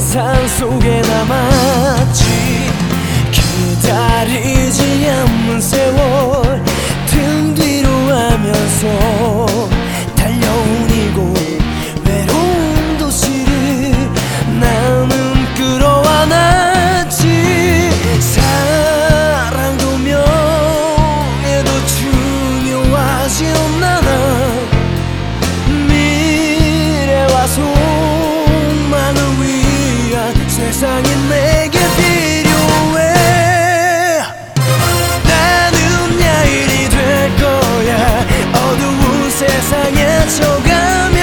산속에 남았지. 기다리지 않는 세월 등 뒤로 하면서 달려온 이곳 외로운 도시를 나는 끌어안았지. 사랑도 명예도 중요하지 않아. 미래와 소망을 위한 세상이 내게 필요해. 나는 야인이 될 거야. 어두운 세상에 쳐가며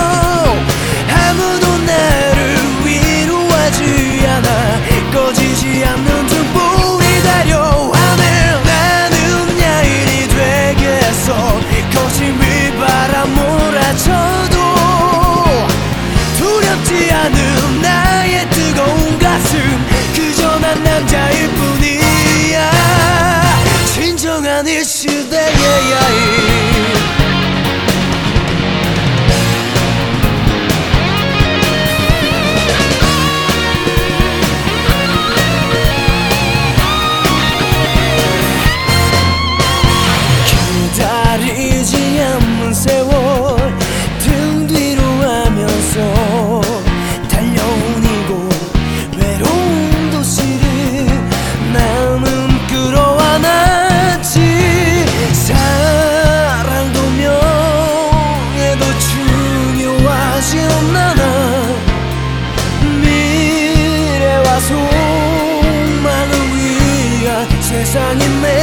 아무도 나를 위로하지 않아. 꺼지지 않는 등불이 달려하네. 나는 야인이 되겠어. 거친 비바람 몰아쳐도 두렵지 않은 나의 뜨거운 가슴. 그저 난 남자일 뿐이야. 진정한 이 시대의 야인. 기다리지 않는 세월 등 뒤로 하면서 달려온 이곳 외로운 도시를 나는 끌어안았지. 사랑도 명예도 중요하지 않아. 미래와 소망을 위한 세상이 내